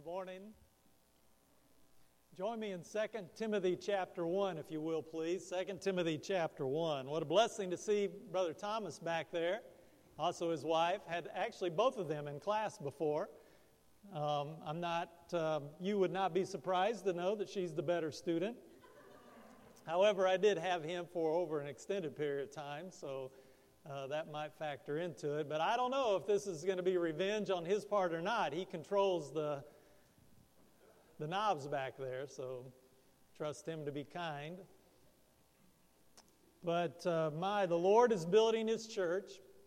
Good morning. Join me in 2 Timothy chapter 1, if you will, please. 2 Timothy chapter 1. What a blessing to see Brother Thomas back there. Also his wife. Had actually both of them in class before. You would not be surprised to know that she's the better student. However, I did have him for over an extended period of time, so that might factor into it. But I don't know if this is going to be revenge on his part or not. He controls the knobs back there, so trust him to be kind. But the Lord is building His church.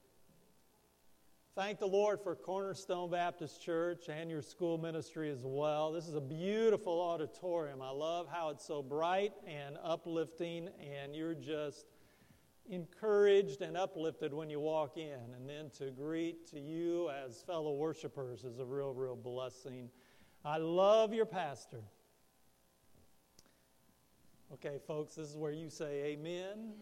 Thank the Lord for Cornerstone Baptist Church and your school ministry as well. This is a beautiful auditorium. I love how it's so bright and uplifting, and you're just encouraged and uplifted when you walk in. And then to greet to you as fellow worshipers is a real, real blessing. I love your pastor. Okay, folks, this is where you say amen.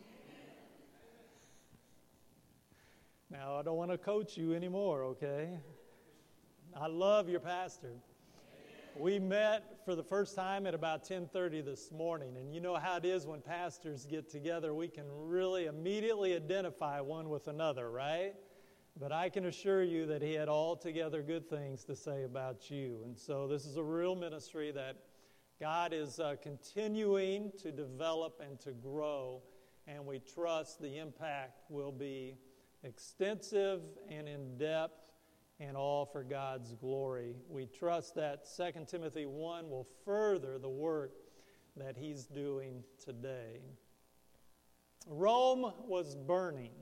Now, I don't want to coach you anymore, okay? I love your pastor. We met for the first time at about 10:30 this morning, and you know how it is when pastors get together. We can really immediately identify one with another, right? But I can assure you that he had altogether good things to say about you. And so this is a real ministry that God is continuing to develop and to grow, and we trust the impact will be extensive and in-depth and all for God's glory. We trust that 2 Timothy 1 will further the work that he's doing today. Rome was burning.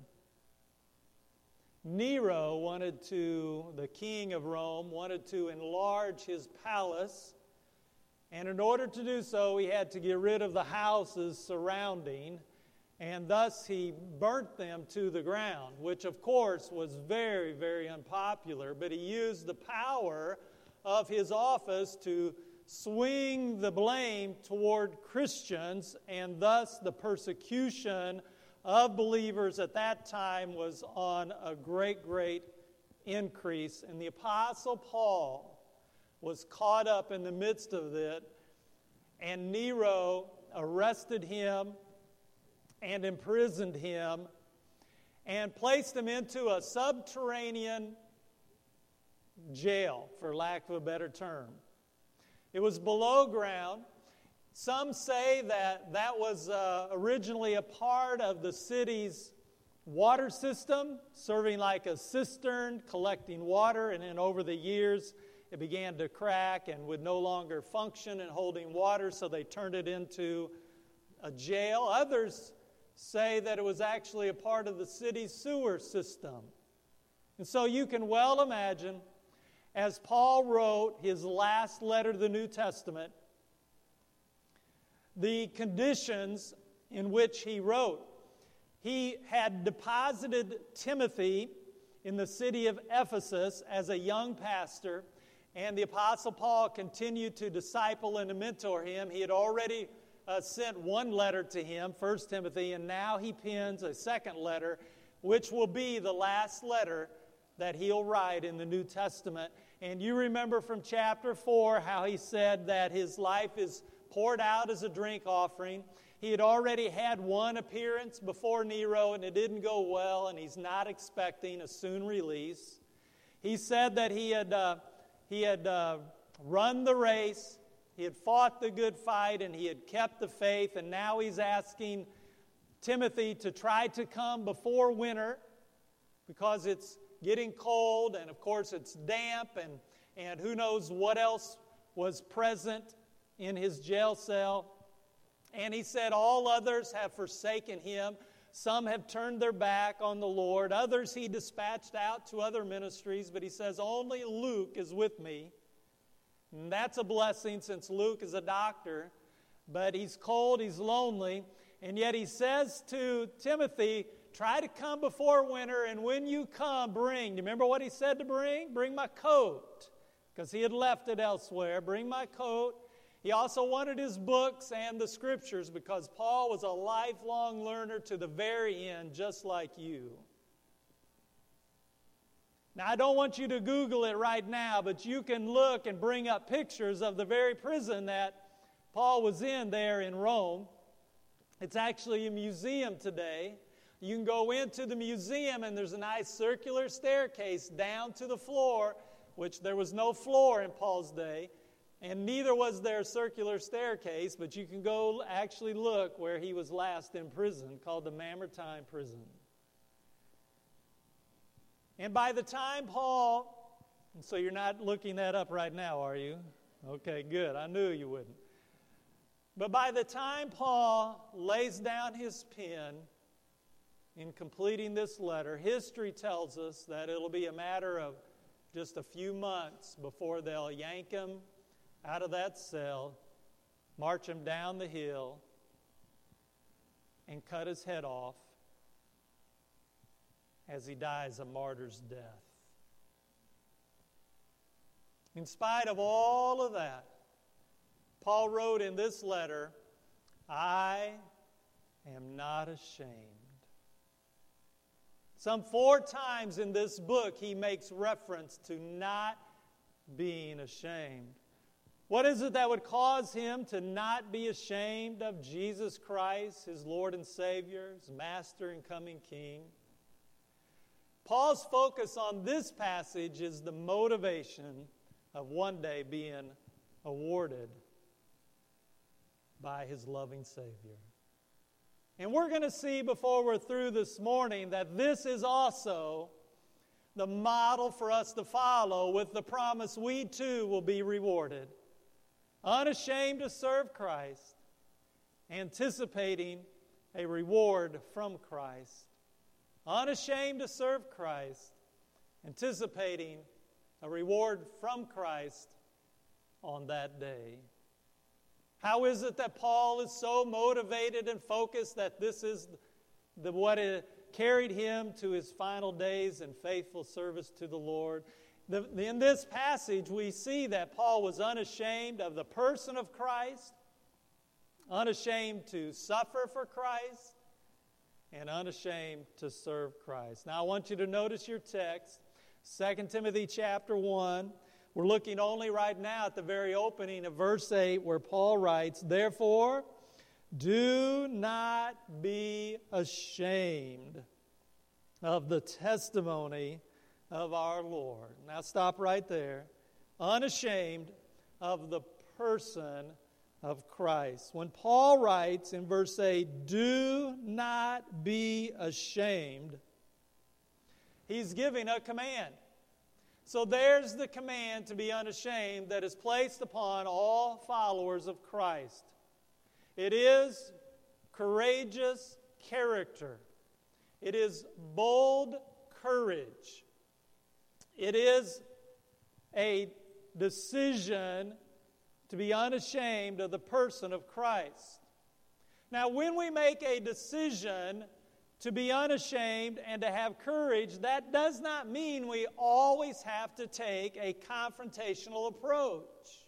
Nero the king of Rome, wanted to enlarge his palace, and in order to do so, he had to get rid of the houses surrounding, and thus he burnt them to the ground, which of course was very, very unpopular, but he used the power of his office to swing the blame toward Christians, and thus the persecution of believers at that time was on a great, great increase. And the Apostle Paul was caught up in the midst of it, and Nero arrested him and imprisoned him and placed him into a subterranean jail, for lack of a better term. It was below ground. Some say that was originally a part of the city's water system, serving like a cistern, collecting water, and then over the years it began to crack and would no longer function in holding water, so they turned it into a jail. Others say that it was actually a part of the city's sewer system. And so you can well imagine, as Paul wrote his last letter to the New Testament, the conditions in which he wrote. He had deposited Timothy in the city of Ephesus as a young pastor, and the Apostle Paul continued to disciple and to mentor him. He had already sent one letter to him, 1 Timothy, and now he pens a second letter, which will be the last letter that he'll write in the New Testament. And you remember from chapter 4 how he said that his life is poured out as a drink offering. He had already had one appearance before Nero, and it didn't go well, and he's not expecting a soon release. He said that he had run the race, he had fought the good fight, and he had kept the faith, and now he's asking Timothy to try to come before winter because it's getting cold, and of course it's damp, and who knows what else was present in his jail cell. And he said all others have forsaken him. Some have turned their back on the Lord. Others he dispatched out to other ministries, but he says only Luke is with me. And that's a blessing since Luke is a doctor, but he's cold, he's lonely, and yet he says to Timothy, try to come before winter, and when you come, bring. Do you remember what he said to bring? Bring my coat, because he had left it elsewhere. Bring my coat. He also wanted his books and the scriptures, because Paul was a lifelong learner to the very end, just like you. Now, I don't want you to Google it right now, but you can look and bring up pictures of the very prison that Paul was in there in Rome. It's actually a museum today. You can go into the museum, and there's a nice circular staircase down to the floor, which there was no floor in Paul's day, and neither was there a circular staircase, but you can go actually look where he was last in prison, called the Mamertine prison. And by the time Paul, so you're not looking that up right now, are you? Okay, good. I knew you wouldn't. But by the time Paul lays down his pen in completing this letter, history tells us that it'll be a matter of just a few months before they'll yank him out of that cell, march him down the hill, and cut his head off as he dies a martyr's death. In spite of all of that, Paul wrote in this letter, I am not ashamed. Some 4 times in this book, he makes reference to not being ashamed. What is it that would cause him to not be ashamed of Jesus Christ, his Lord and Savior, his Master and coming King? Paul's focus on this passage is the motivation of one day being awarded by his loving Savior. And we're going to see before we're through this morning that this is also the model for us to follow, with the promise we too will be rewarded. Unashamed to serve Christ, anticipating a reward from Christ. Unashamed to serve Christ, anticipating a reward from Christ on that day. How is it that Paul is so motivated and focused that this is what carried him to his final days in faithful service to the Lord? In this passage, we see that Paul was unashamed of the person of Christ, unashamed to suffer for Christ, and unashamed to serve Christ. Now, I want you to notice your text, 2 Timothy chapter 1. We're looking only right now at the very opening of verse 8, where Paul writes, Therefore, do not be ashamed of the testimony of our Lord. Now stop right there. Unashamed of the person of Christ. When Paul writes in verse 8, do not be ashamed, he's giving a command. So there's the command to be unashamed that is placed upon all followers of Christ. It is courageous character. It is bold courage. It is a decision to be unashamed of the person of Christ. Now, when we make a decision to be unashamed and to have courage, that does not mean we always have to take a confrontational approach.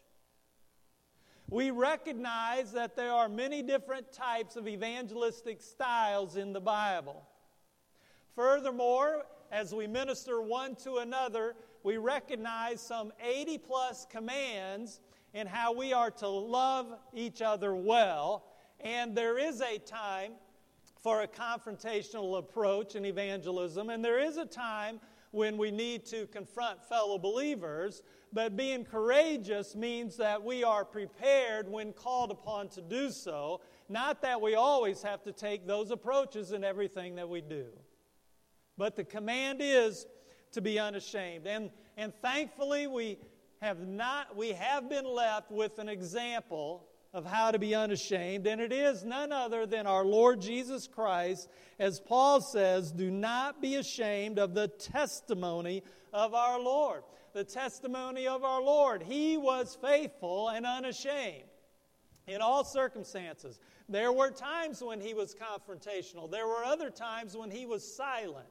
We recognize that there are many different types of evangelistic styles in the Bible. Furthermore, as we minister one to another, we recognize some 80-plus commands in how we are to love each other well. And there is a time for a confrontational approach in evangelism, and there is a time when we need to confront fellow believers, but being courageous means that we are prepared when called upon to do so, not that we always have to take those approaches in everything that we do. But the command is to be unashamed. And thankfully we have been left with an example of how to be unashamed, and it is none other than our Lord Jesus Christ. As Paul says, do not be ashamed of the testimony of our Lord. The testimony of our Lord. He was faithful and unashamed in all circumstances. There were times when he was confrontational. There were other times when he was silent.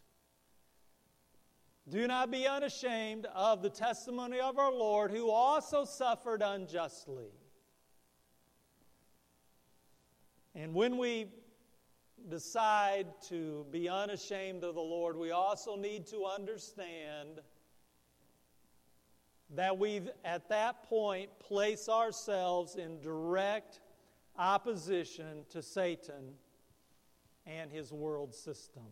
Do not be unashamed of the testimony of our Lord, who also suffered unjustly. And when we decide to be unashamed of the Lord, we also need to understand that we, at that point, place ourselves in direct opposition to Satan and his world system.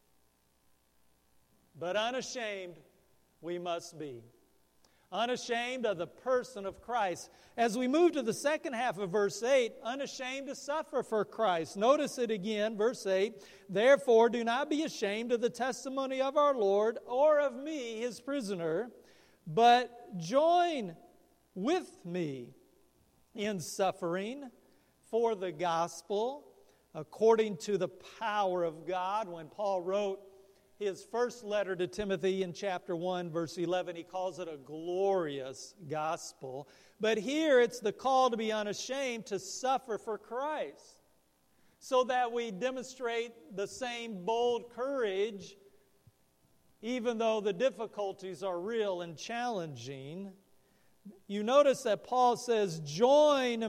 But unashamed we must be. Unashamed of the person of Christ. As we move to the second half of verse 8, unashamed to suffer for Christ. Notice it again, verse 8. Therefore, do not be ashamed of the testimony of our Lord or of me, his prisoner, but join with me in suffering for the gospel according to the power of God. When Paul wrote his first letter to Timothy in chapter 1, verse 11, he calls it a glorious gospel. But here it's the call to be unashamed, to suffer for Christ, so that we demonstrate the same bold courage, even though the difficulties are real and challenging. You notice that Paul says, join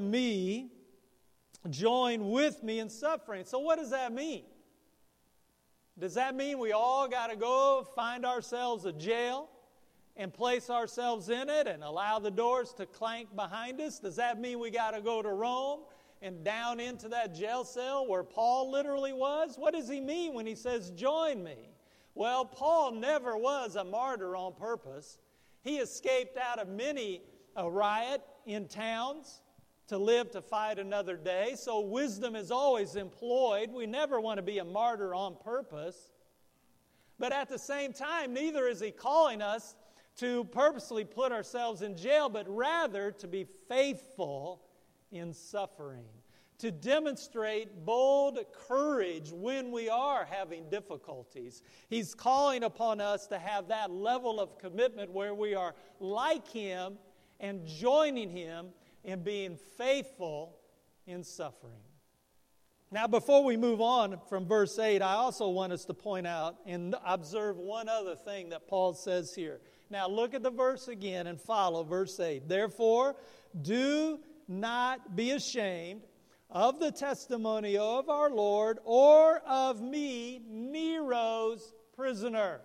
with me in suffering. So what does that mean? Does that mean we all got to go find ourselves a jail and place ourselves in it and allow the doors to clank behind us? Does that mean we got to go to Rome and down into that jail cell where Paul literally was? What does he mean when he says, join me? Well, Paul never was a martyr on purpose. He escaped out of many a riot in towns to live to fight another day. So wisdom is always employed. We never want to be a martyr on purpose. But at the same time, neither is he calling us to purposely put ourselves in jail, but rather to be faithful in suffering, to demonstrate bold courage when we are having difficulties. He's calling upon us to have that level of commitment where we are like him and joining him in being faithful in suffering. Now, before we move on from verse 8, I also want us to point out and observe one other thing that Paul says here. Now, look at the verse again and follow verse 8. Therefore, do not be ashamed of the testimony of our Lord or of me, Nero's prisoner.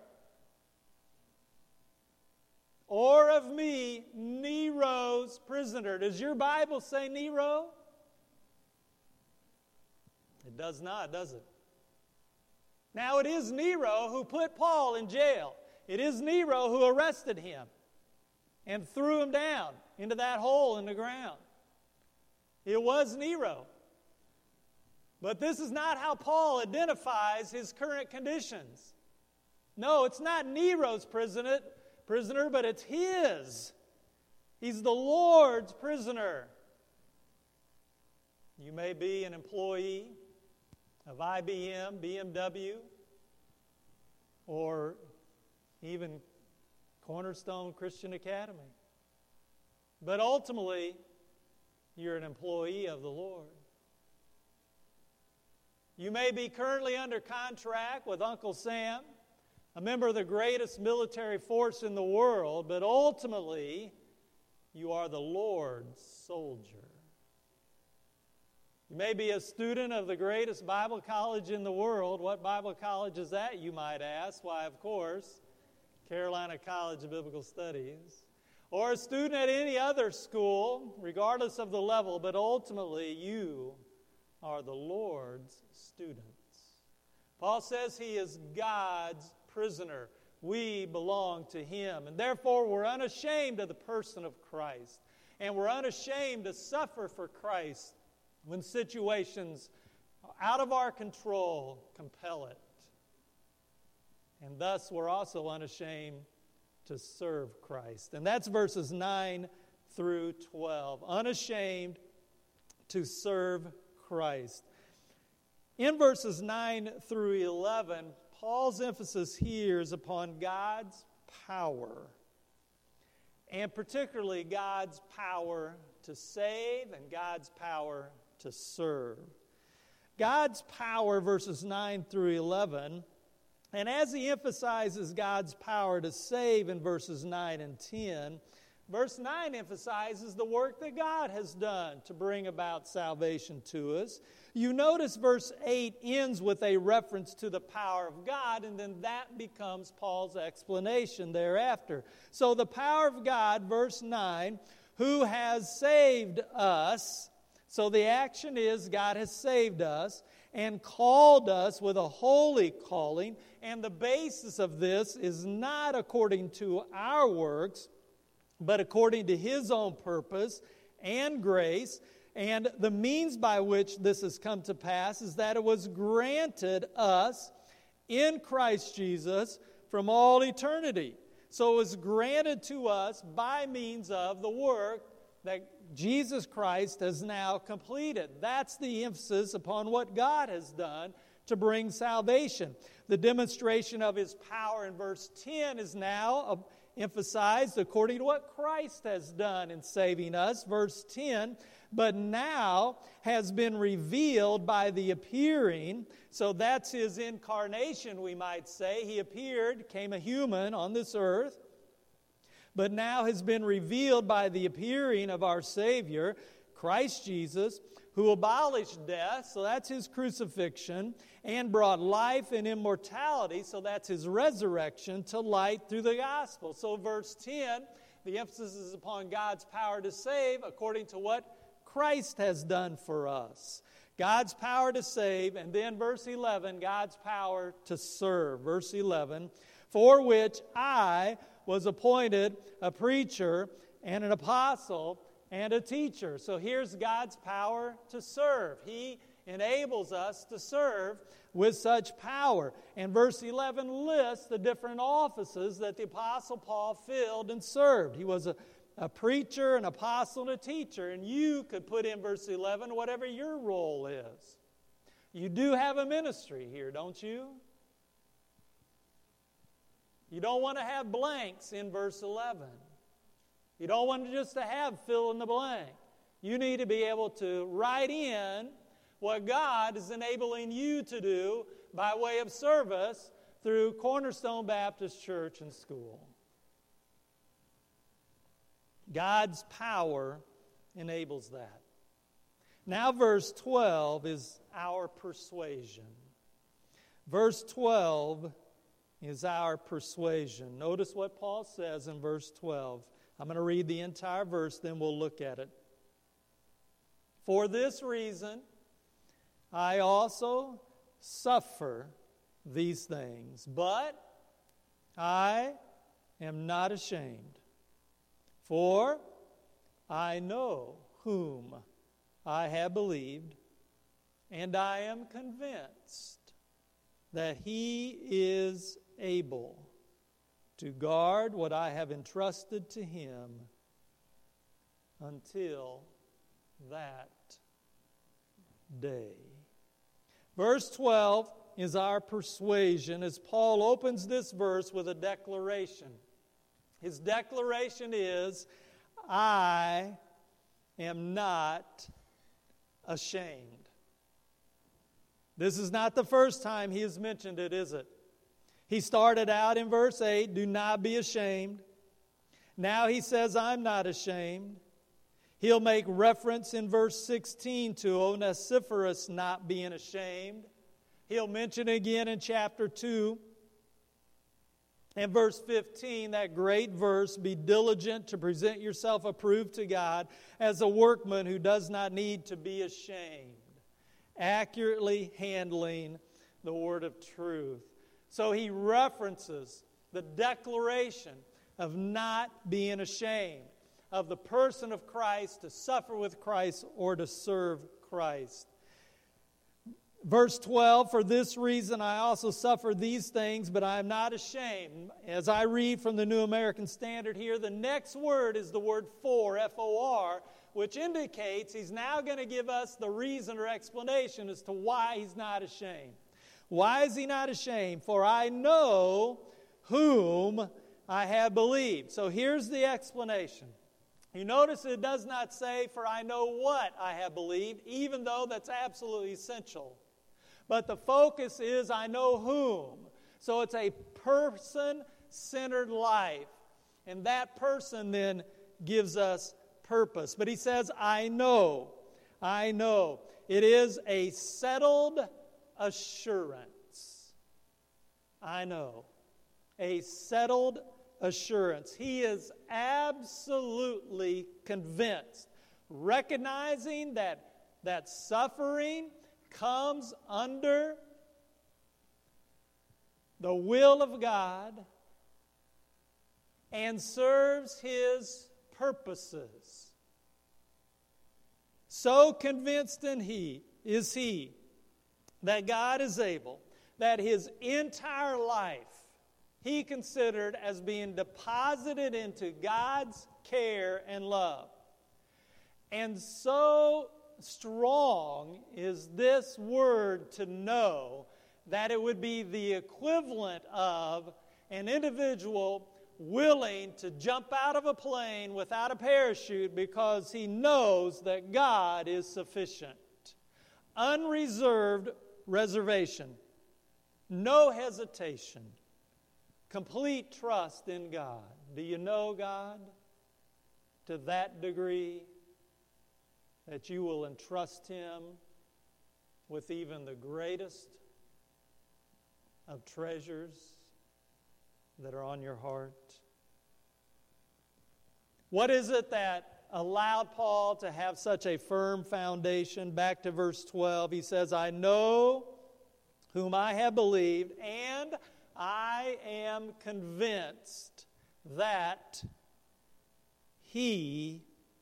Or of me, Nero's prisoner. Does your Bible say Nero? It does not, does it? Now, it is Nero who put Paul in jail. It is Nero who arrested him and threw him down into that hole in the ground. It was Nero. But this is not how Paul identifies his current conditions. No, it's not Nero's prisoner, but it's his. He's the Lord's prisoner. You may be an employee of IBM, BMW, or even Cornerstone Christian Academy. But ultimately, you're an employee of the Lord. You may be currently under contract with Uncle Sam, a member of the greatest military force in the world, but ultimately, you are the Lord's soldier. You may be a student of the greatest Bible college in the world. What Bible college is that, you might ask? Why, of course, Carolina College of Biblical Studies. Or a student at any other school, regardless of the level, but ultimately, you are the Lord's students. Paul says he is God's prisoner. We belong to him. And therefore, we're unashamed of the person of Christ. And we're unashamed to suffer for Christ when situations out of our control compel it. And thus, we're also unashamed to serve Christ. And that's verses 9 through 12. Unashamed to serve Christ. In verses 9 through 11, Paul's emphasis here is upon God's power, and particularly God's power to save and God's power to serve. God's power, verses 9 through 11, and as he emphasizes God's power to save in verses 9 and 10, Verse 9 emphasizes the work that God has done to bring about salvation to us. You notice verse 8 ends with a reference to the power of God, and then that becomes Paul's explanation thereafter. So the power of God, verse 9, who has saved us. So the action is God has saved us and called us with a holy calling, and the basis of this is not according to our works, but according to His own purpose and grace. And the means by which this has come to pass is that it was granted us in Christ Jesus from all eternity. So it was granted to us by means of the work that Jesus Christ has now completed. That's the emphasis upon what God has done to bring salvation. The demonstration of His power in verse 10 is now emphasized according to what Christ has done in saving us. Verse 10, but now has been revealed by the appearing. So that's His incarnation, we might say. He appeared, became a human on this earth, but now has been revealed by the appearing of our Savior, Christ Jesus, who abolished death, so that's His crucifixion, and brought life and immortality, so that's His resurrection, to light through the gospel. So verse 10, the emphasis is upon God's power to save according to what Christ has done for us. God's power to save, and then verse 11, God's power to serve. Verse 11, for which I was appointed a preacher and an apostle and a teacher. So here's God's power to serve. He enables us to serve with such power. And verse 11 lists the different offices that the Apostle Paul filled and served. He was a preacher, an apostle, and a teacher. And you could put in verse 11 whatever your role is. You do have a ministry here, don't you? You don't want to have blanks in verse 11. You don't want just to have fill in the blank. You need to be able to write in what God is enabling you to do by way of service through Cornerstone Baptist Church and School. God's power enables that. Now verse 12 is our persuasion. Verse 12 is our persuasion. Notice what Paul says in verse 12. I'm going to read the entire verse, then we'll look at it. For this reason, I also suffer these things, but I am not ashamed. For I know whom I have believed, and I am convinced that He is able to guard what I have entrusted to Him until that day. Verse 12 is our persuasion as Paul opens this verse with a declaration. His declaration is, I am not ashamed. This is not the first time he has mentioned it, is it? He started out in verse 8, do not be ashamed. Now he says, I'm not ashamed. He'll make reference in verse 16 to Onesiphorus not being ashamed. He'll mention again in chapter 2. And verse 15, that great verse, be diligent to present yourself approved to God as a workman who does not need to be ashamed. Accurately handling the word of truth. So he references the declaration of not being ashamed of the person of Christ, to suffer with Christ or to serve Christ. Verse 12, for this reason I also suffer these things, but I am not ashamed. As I read from the New American Standard here, the next word is the word for, F-O-R, which indicates he's now going to give us the reason or explanation as to why he's not ashamed. Why is he not ashamed? For I know whom I have believed. So here's the explanation. You notice it does not say, for I know what I have believed, even though that's absolutely essential. But the focus is, I know whom. So it's a person-centered life. And that person then gives us purpose. But he says, I know. It is a settled assurance. I know. A settled assurance. He is absolutely convinced, recognizing that suffering comes under the will of God and serves His purposes. So convinced is he that God is able, that his entire life he considered as being deposited into God's care and love. And so strong is this word to know that it would be the equivalent of an individual willing to jump out of a plane without a parachute because he knows that God is sufficient. Unreserved reservation, no hesitation, complete trust in God. Do you know God to that degree that you will entrust Him with even the greatest of treasures that are on your heart? What is it that allowed Paul to have such a firm foundation? Back to verse 12, he says, I know whom I have believed, and I am convinced that He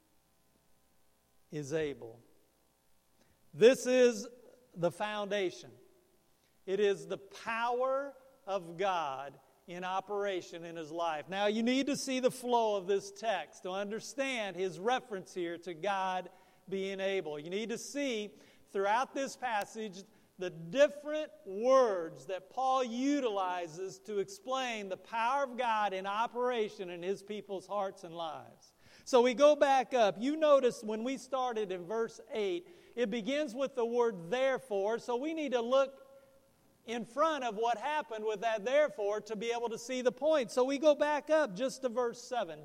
is able. This is the foundation. It is the power of God in operation in his life. Now, you need to see the flow of this text to understand his reference here to God being able. You need to see throughout this passage the different words that Paul utilizes to explain the power of God in operation in his people's hearts and lives. So we go back up. You notice when we started in verse 8, it begins with the word therefore, so we need to look in front of what happened with that therefore to be able to see the point. So we go back up just to verse 7.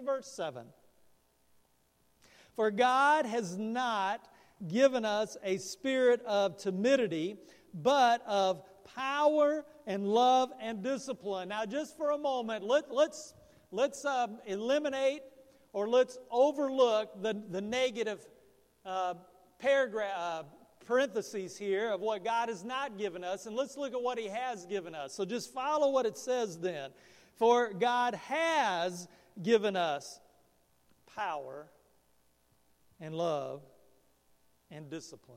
For God has not given us a spirit of timidity, but of power and love and discipline. Now, just for a moment, let's eliminate or let's overlook the negative parentheses here of what God has not given us, and let's look at what He has given us. So just follow what it says then. For God has given us power and love and discipline.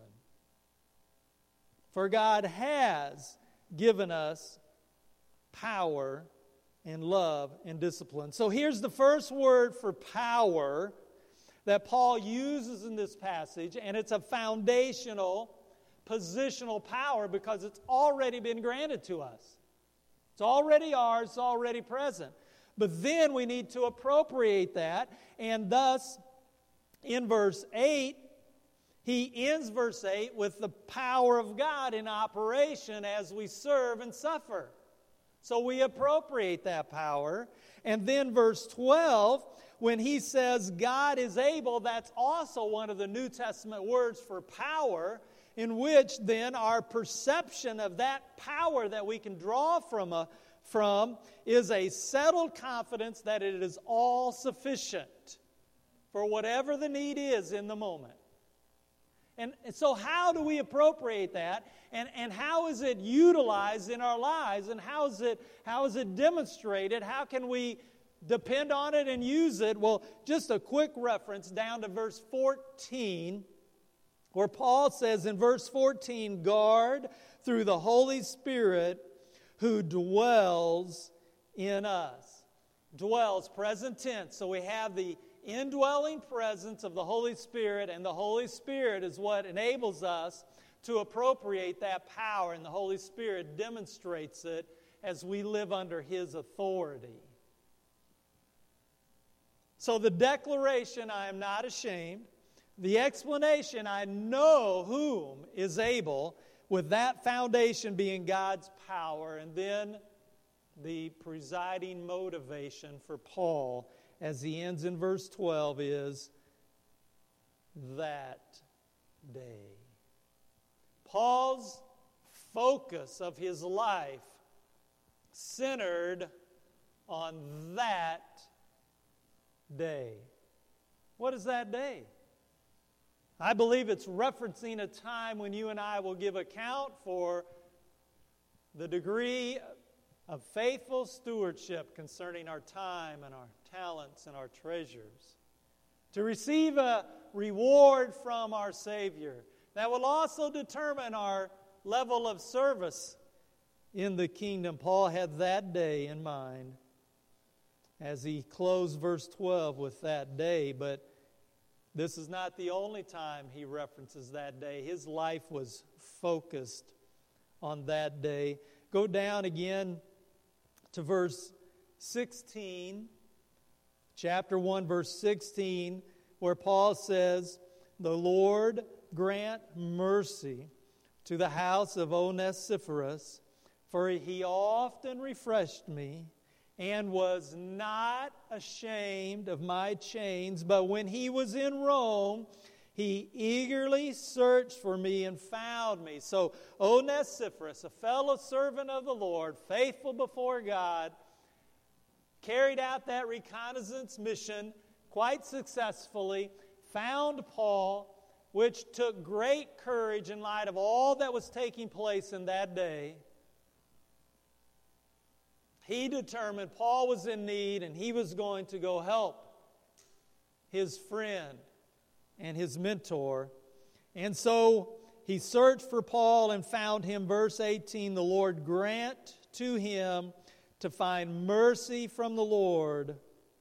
For God has given us power and love and discipline. So here's the first word for power that Paul uses in this passage, and it's a foundational, positional power because it's already been granted to us. It's already ours, it's already present. But then we need to appropriate that, and thus, in verse 8, he ends verse 8 with the power of God in operation as we serve and suffer. So we appropriate that power. And then verse 12, when he says God is able, that's also one of the New Testament words for power, in which then our perception of that power that we can draw from is a settled confidence that it is all sufficient for whatever the need is in the moment. And so how do we appropriate that? And how is it utilized in our lives? And how is it demonstrated? How can we depend on it and use it? Well, just a quick reference down to verse 14, where Paul says in verse 14, guard through the Holy Spirit who dwells in us. Dwells, present tense. So we have the indwelling presence of the Holy Spirit, and the Holy Spirit is what enables us to appropriate that power, and the Holy Spirit demonstrates it as we live under His authority. So the declaration, I am not ashamed, the explanation, I know whom is able, with that foundation being God's power, and then the presiding motivation for Paul as he ends in verse 12 is that day. Paul's focus of his life centered on that day. What is that day? I believe it's referencing a time when you and I will give account for the degree of faithful stewardship concerning our time and our talents and our treasures. To receive a reward from our Savior that will also determine our level of service in the kingdom. Paul had that day in mind as he closed verse 12 with that day, but this is not the only time he references that day. His life was focused on that day. Go down again to verse 16, chapter 1, verse 16, where Paul says, "The Lord grant mercy to the house of Onesiphorus, for he often refreshed me and was not ashamed of my chains. But when he was in Rome, he eagerly searched for me and found me." So Onesiphorus, a fellow servant of the Lord, faithful before God, carried out that reconnaissance mission quite successfully, found Paul, which took great courage in light of all that was taking place in that day. He determined Paul was in need and he was going to go help his friend and his mentor. And so he searched for Paul and found him. Verse 18, "The Lord grant to him to find mercy from the Lord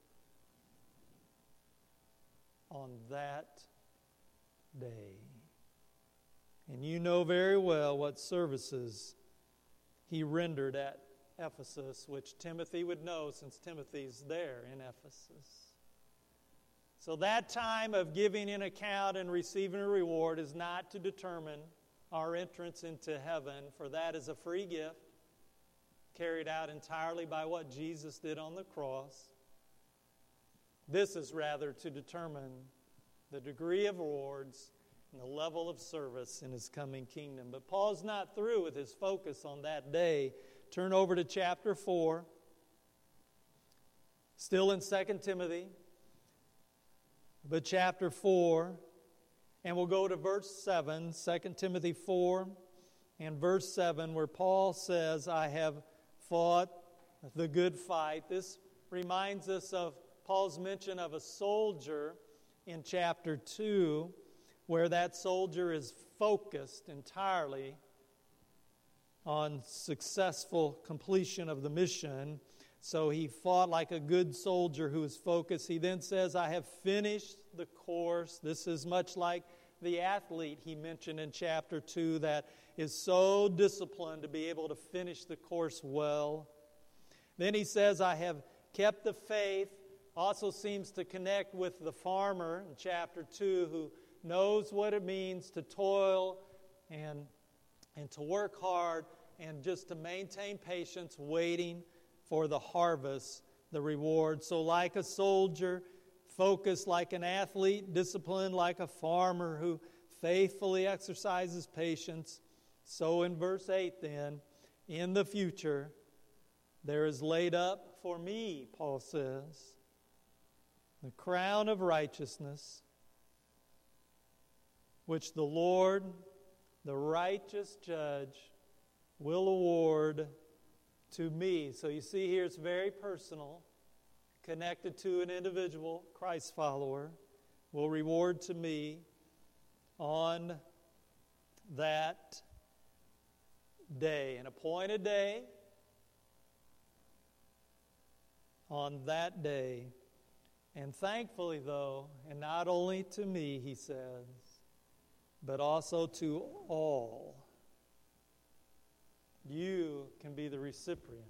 on that day." And you know very well what services he rendered at Ephesus, which Timothy would know since Timothy's there in Ephesus. So that time of giving an account and receiving a reward is not to determine our entrance into heaven, for that is a free gift carried out entirely by what Jesus did on the cross. This is rather to determine the degree of rewards and the level of service in his coming kingdom. But Paul's not through with his focus on that day. Turn over to chapter 4. Still in 2 Timothy. But chapter 4. And we'll go to verse 7. 2 Timothy 4 and verse 7, where Paul says, "I have fought the good fight." This reminds us of Paul's mention of a soldier in chapter 2, where that soldier is focused entirely on successful completion of the mission. So he fought like a good soldier who is focused. He then says, "I have finished the course." This is much like the athlete he mentioned in chapter 2 that is so disciplined to be able to finish the course well. Then he says, "I have kept the faith." Also seems to connect with the farmer in chapter 2 who knows what it means to toil and to work hard and just to maintain patience, waiting for the harvest, the reward. So like a soldier, focused like an athlete, disciplined like a farmer who faithfully exercises patience, so in verse 8 then, in the future, there is laid up for me, Paul says, the crown of righteousness, which the Lord, the righteous judge, will award to me. So you see here it's very personal, connected to an individual, Christ follower, will reward to me on that day, an appointed day, on that day. And thankfully, though, and not only to me, he says, but also to all, you can be the recipient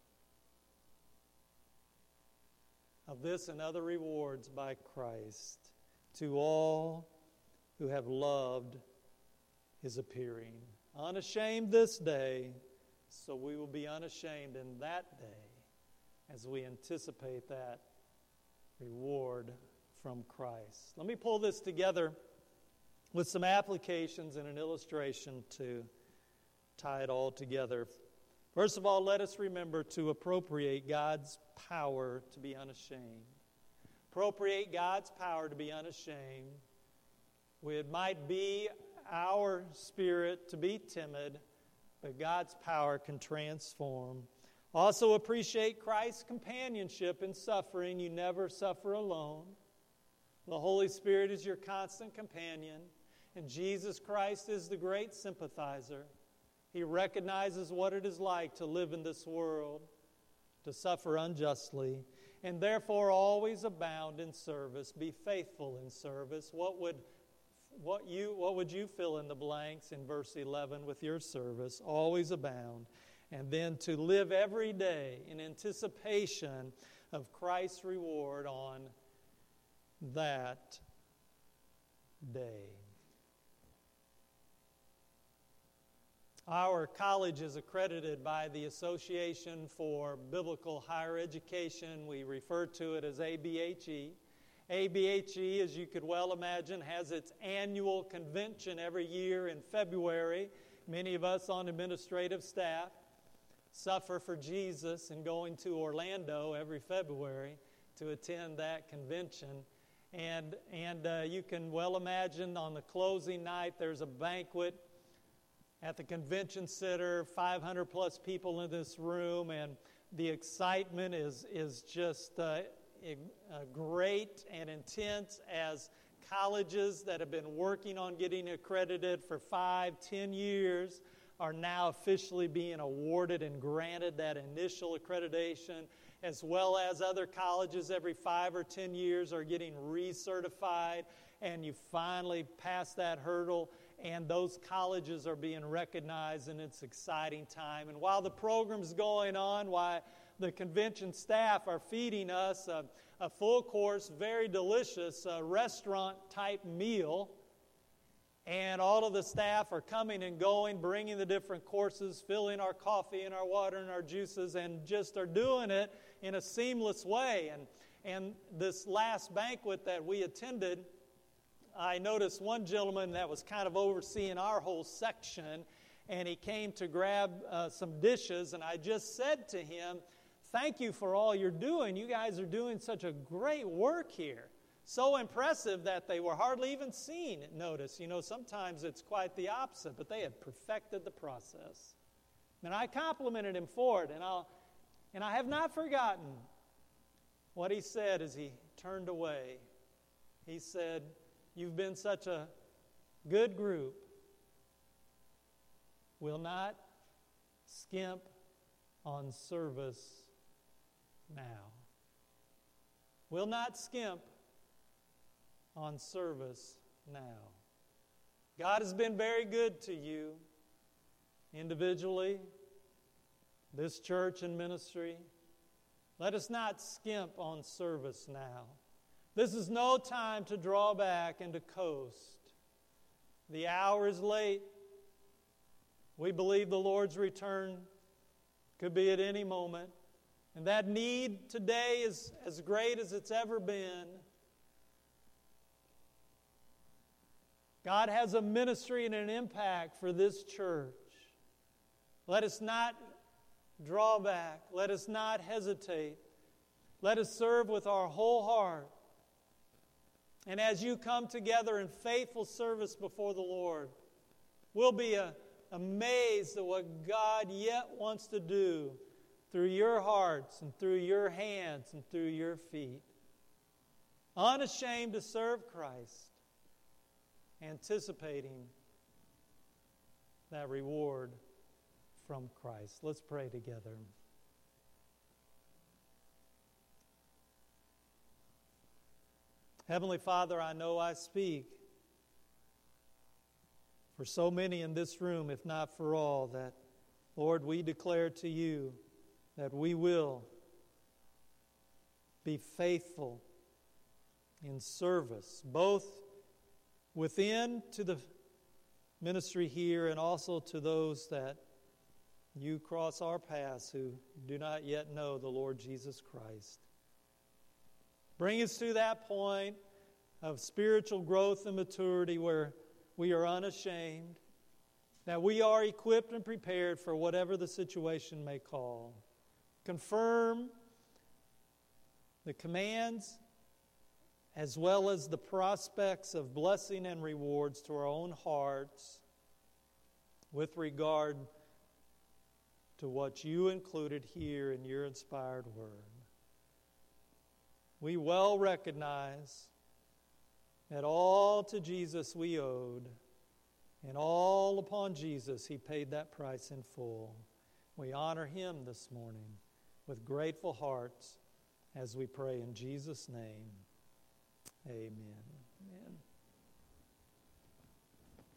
of this and other rewards by Christ, to all who have loved his appearing. Unashamed this day, so we will be unashamed in that day as we anticipate that reward from Christ. Let me pull this together with some applications and an illustration to tie it all together. First of all, let us remember to appropriate God's power to be unashamed. Appropriate God's power to be unashamed. It might be our spirit to be timid, but God's power can transform. Also appreciate Christ's companionship in suffering. You never suffer alone. The Holy Spirit is your constant companion, and Jesus Christ is the great sympathizer. He recognizes what it is like to live in this world, to suffer unjustly, and therefore always abound in service. Be faithful in service. What would you fill in the blanks in verse 11 with your service? Always abound. And then to live every day in anticipation of Christ's reward on that day. Our college is accredited by the Association for Biblical Higher Education. We refer to it as ABHE. ABHE, as you could well imagine, has its annual convention every year in February. Many of us on administrative staff suffer for Jesus and going to Orlando every February to attend that convention. And you can well imagine on the closing night there's a banquet at the convention center, 500 plus people in this room, and the excitement is just great and intense as colleges that have been working on getting accredited for 5-10 years are now officially being awarded and granted that initial accreditation, as well as other colleges every 5 or 10 years are getting recertified, and you finally pass that hurdle, and those colleges are being recognized, and it's exciting time. And while the program's going on, while the convention staff are feeding us a full course, very delicious restaurant-type meal, and all of the staff are coming and going, bringing the different courses, filling our coffee and our water and our juices, and just are doing it in a seamless way. And this last banquet that we attended, I noticed one gentleman that was kind of overseeing our whole section, and he came to grab some dishes, and I just said to him, "Thank you for all you're doing. You guys are doing such a great work here." So impressive that they were hardly even seen. Notice, sometimes it's quite the opposite, but they had perfected the process. And I complimented him for it, and I have not forgotten what he said as he turned away. He said, "You've been such a good group. We'll not skimp on service now." We'll not skimp on service now. God has been very good to you individually, this church and ministry. Let us not skimp on service now. This is no time to draw back and to coast. The hour is late. We believe the Lord's return could be at any moment. And that need today is as great as it's ever been. God has a ministry and an impact for this church. Let us not draw back. Let us not hesitate. Let us serve with our whole heart. And as you come together in faithful service before the Lord, we'll be amazed at what God yet wants to do through your hearts and through your hands and through your feet. Unashamed to serve Christ, anticipating that reward from Christ. Let's pray together. Heavenly Father, I know I speak for so many in this room, if not for all, that, Lord, we declare to you that we will be faithful in service, both within to the ministry here and also to those that you cross our paths who do not yet know the Lord Jesus Christ. Bring us to that point of spiritual growth and maturity where we are unashamed, that we are equipped and prepared for whatever the situation may call. Confirm the commands as well as the prospects of blessing and rewards to our own hearts with regard to what you included here in your inspired word. We well recognize that all to Jesus we owed, and all upon Jesus he paid that price in full. We honor him this morning with grateful hearts as we pray in Jesus' name. Amen.